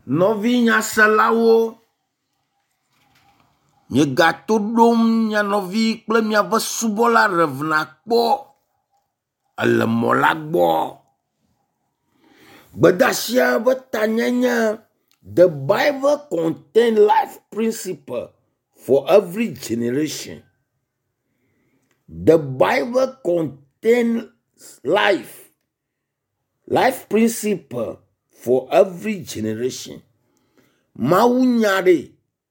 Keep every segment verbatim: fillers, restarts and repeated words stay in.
Novi nyaselawo, nye gato dom nya novi kple miave subɔla revna kpɔ ele mɔ la gbɔ. Gbedasia be tanya nye the Bible contains life principle for every generation. The Bible contains life, life principle for every generation. Mawu nyare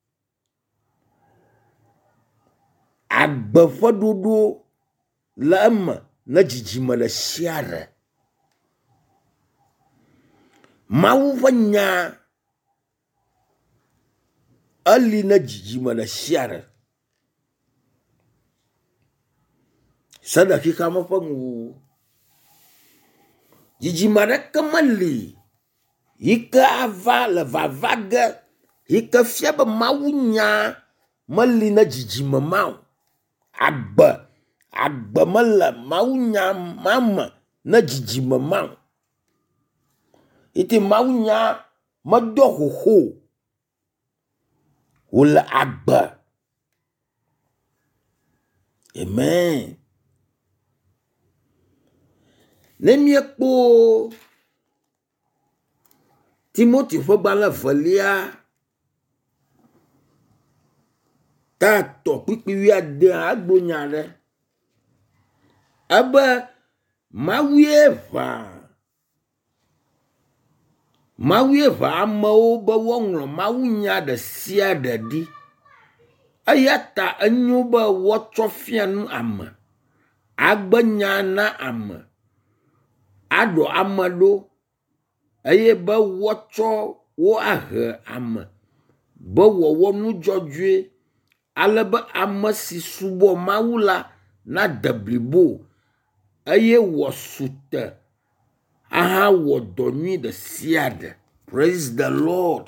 agbe ƒe ɖoɖo le eme ne dzidzime le sia ɖe. Mawu ƒe nya eli ne dzidzime le sia ɖe. Se ɖe xixea me ƒe ŋuwo. Dzidzime aɖeke meli yi ke ava le vava ge yi ke fia be Mawu nya meli ne dzidzime ma o. Agbe, agbe mele Mawu nya ma me ne dzidzime ma o. Iti Mawu nya medo xoxo wole agbe. Amen. Ne miekpo Timothy ƒe gbalẽ velia ta tɔ kpikpi wuiade agbo nya ɖe. Ebe Mawue ʋa. Mawue ʋa amewo be woŋlɔ Mawu nya ɖe sia ɖe ɖi. Eya ta enyo be woatsɔ fia nu ame. Agbe nya na ame. Aɖo ame ɖo. Eye be woatsɔ wo ahe ame. Be wɔwɔ nu dzɔdzɔe. Ale be ame si subɔ Mawu la na de blibo. Eye wòasu te. Aha wɔ dɔ nyui ɖe sia ɖe. Praise the Lord.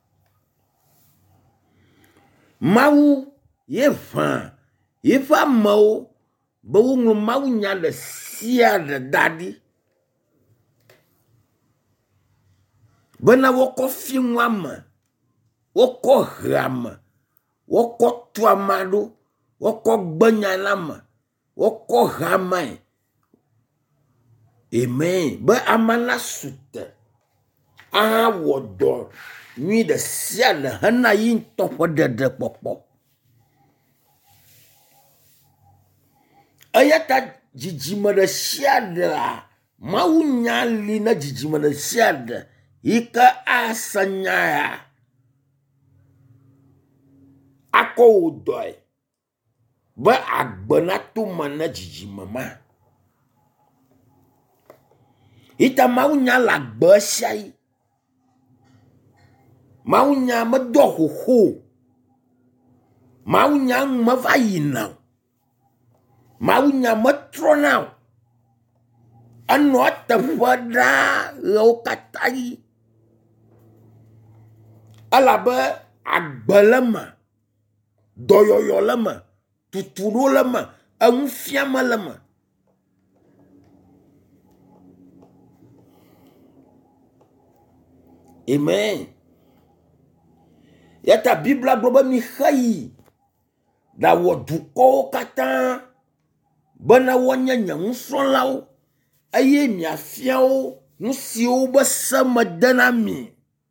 Mawu ye ʋa yeƒe amewo be woŋlɔ Mawu nya ɖe sia ɖe da ɖi. Bena wokɔ fi ŋu ame, wokɔ he ame, wokɔ tu ame ɖo, wokɔ gbe nya na ame, wokɔ he amae. Amen. Be ama na su te. Aha wɔ dɔ nyui ɖe sia ɖe hena yi ŋutɔ ƒe ɖeɖe kpɔkpɔ. Eya ta dzidzime ɖe sia ɖea, Mawu nya li ne dzidzime ɖe sia ɖe yi ke ase nya ya. Akɔ wo dɔe. Be agbe na to me ne dzidzime ma. Ita Mawu nya le agbe sia yi. Mawu nya medo xoxo. Mawu nya me va yina o. Mawu nya metrɔna o. Enɔ teƒe ɖaa ɣewo katã yi. Elabe agbe le me, dɔyɔyɔ le me, tutuɖo le me, eŋufiame le me. Amen. Yata Biblia gblɔ be mi xeyi ɖawɔ dukɔwo katã bena woanye nye nusrɔ̃lawo eye miafia wo nu siwo be se mede na mi.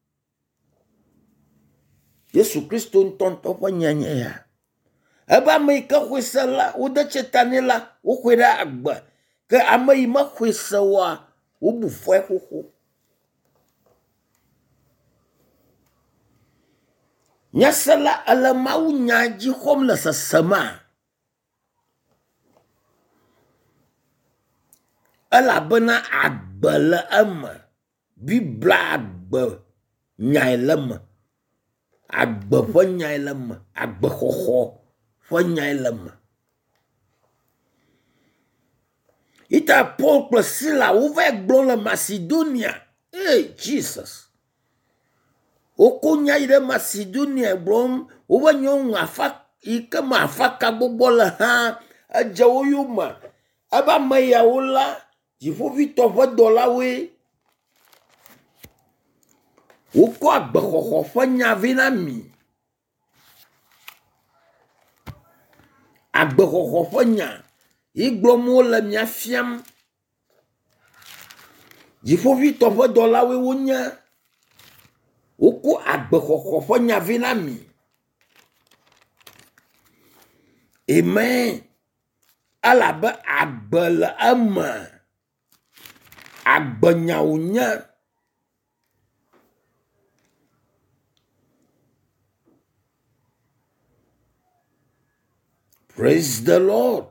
Yesu Kristo ŋutɔ ƒe nyanye ya. Ebe ame yi ke xɔe se la, wode tsetane la, woxɔe ɖe agbe. Ke ame yi me xɔe se woa, wobu fɔe xoxo. Nyase la ele Mawu nya dzi xɔm le sesema. Elabena agbe le eme. Biblia agbe nyae le me. Agbe ƒe nyae le me. Agbe xɔxɔ ƒe nyae le me. Ita Paul kple Sila wova gblɔ le Macedonia. Hey, Jesus. Woko nya yi ɖe Macedonia gblɔm, wobe nyɔnu afa yi ke me afaka gbogbo le hã edze wo yome. Ebe ame yawo la, dziƒoʋĩtɔ ƒe dɔlawoe. Woko agbehoho ƒe nya vɛ na mi. Agbehoho ƒe nya igblɔm wo le mia fiam. Dziƒoʋĩtɔ ƒe dɔlawoe wonye. Woko agbehoho ƒe nya vɛ na mi. Amen. Alabe agbe le eme. Agbenyawo nye. Praise the Lord.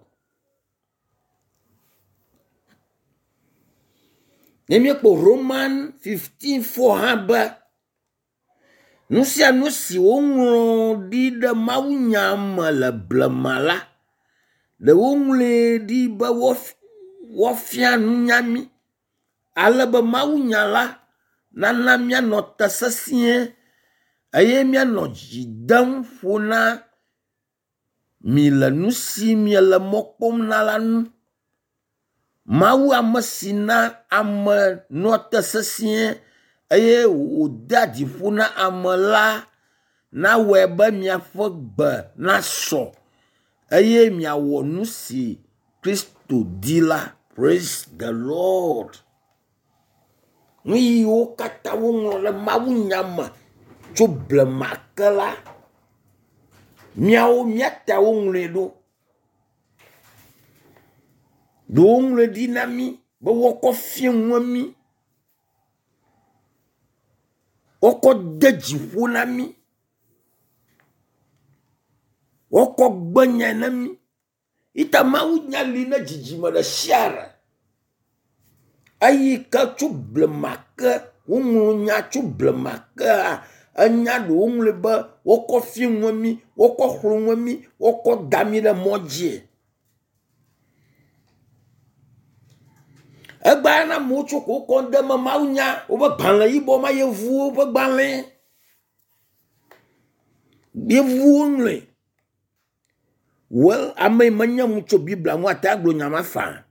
Nemi po Roman fifteen four haba. Nusia nusi wonglo di de mawunya me le blema la. De wongle di be wof wofia nunyami. Ale be mawunya la nana mia no tesesie. Aye mia no jidam fona. Mi le nusi mi le mokpom na la nu. Mawu amesina ame no tesesie. Aye o dadi funa ame la. Na webe mia fegbe na so. Aye mia wo nusi Christo di la. Praise the Lord. Ni o kata wo le mawu nyama. Tso blema ke la. Miawo miata wongle do. Do wongle dinami. Be woko fienwe mi. Woko deji funa mi. Woko gbenya na mi. Ita mawu nyali na jijima da siara. Ayi ka tso blema ke. Wongle nya tso blema ke. Anya do wongle ba. Woko fienwe mi. Woko hronwe mi. Woko dami le moji. Eba na mocho ko konde ma maunya. Oba banle yibo ma yevu. Oba banle. Yevu wongle. Well, ame manya mucho Biblia mwata glo nyama fa.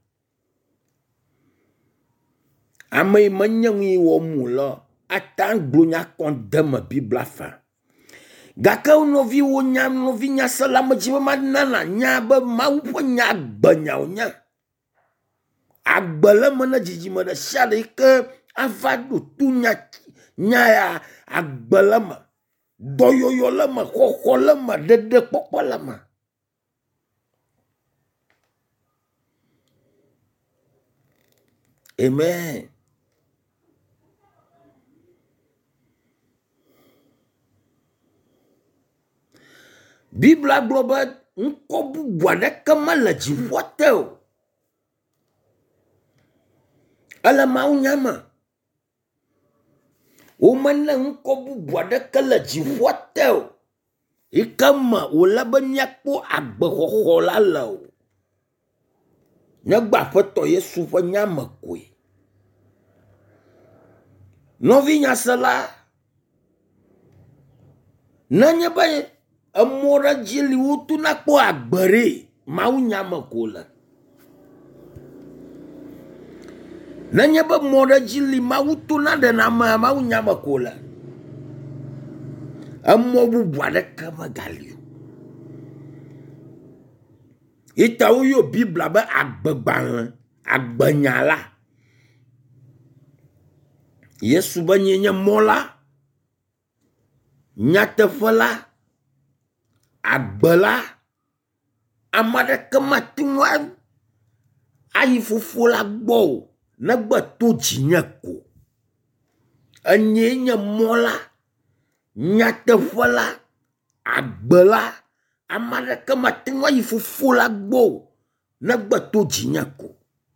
Ame manya mwi wo mula. Ata glo nya konde ma Biblia fa. Gaka unovi wo nya novi nya salama jiba manana nya ba maupo nya agbanya o nya. Agbele mana jijima da shade ke avadu tu nya nya ya agbele ma. Doyoyo lama, koko lama, dede popo lama. Amen. Biblia global nkobu bwane kama la jivote o. Ala maunyama. Umana nkobu bwane kala jivote o. Ikama ulaba nyakpo agbehoho la la o. Nyagba feto Yesu fa nyama kwe. Novi nyasala. Nanya baye. Amora jili utu na po agbere. Mau nyama kola. Nanya ba mora jili mau tu na de nama mau nyama kola. Amobu bwade kama galio. Ita uyo Biblia ba agbeban. Agbanyala. Yesu ba nyenya mola. Nyatefala. Agbela. Amade kematiwa. Ayi fufu la gbo. Nagba to jinyako. Anyenya mola. Nyatefala. Agbela. Amade kematiwa ayi fufu la gbo. Nagba to jinyako.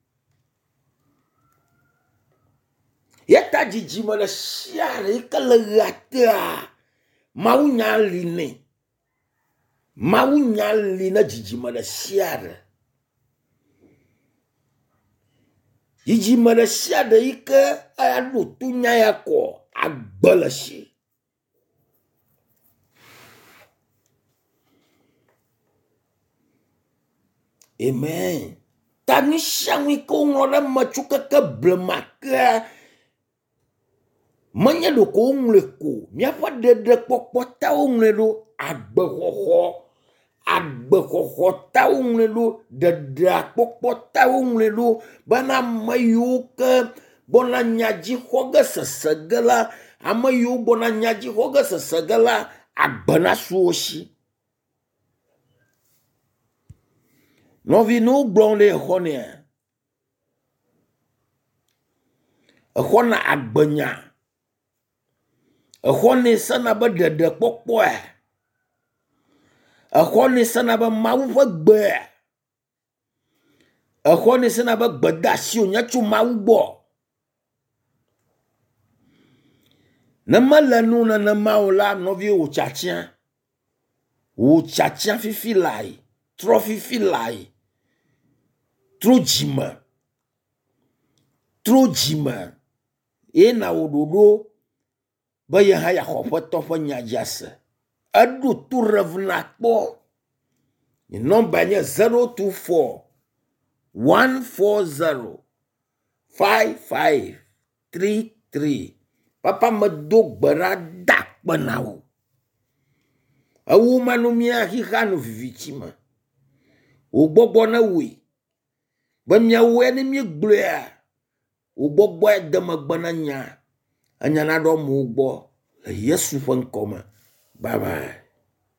Yata jijima na siare ikale gata. Mau nyaline. Mau nyaline jijima na siare. Jijima na siare ike ayanu tunya yako agbalashi. Amen. Tani shangi ko ngora machuka ke blemaka. menye do ko ngle ko mia fa dede pokpo ta ngle do agbe xoxo agbe xoxo ta ngle do dede pokpo ta ngle do bana mayu ke bona nyaji xoge sesegela amayu bona nyaji xoge sesegela agbena suoshi novi no blonde xonia xona agbenya xone sana be dede pokpo e xone sana be mawu fe gbe xone sana be gbedasi o nyachu mawu gbo ne mele nu ne mawu la novi o chachia o chachia fifi lai tro fifi lai tro jima tro jima e na ododo ba ye ha ya khopo to fo nyajase adu tu revna po ni number nye zero two four one four zero five five three three papa me do gbara dak banawo awu manu mi a hi hanu vivitima o gbogbo na wi ba mi awe ni mi gbloa o gbogbo e de magbana nya anya na do mu gbo yesu fon koma bye bye.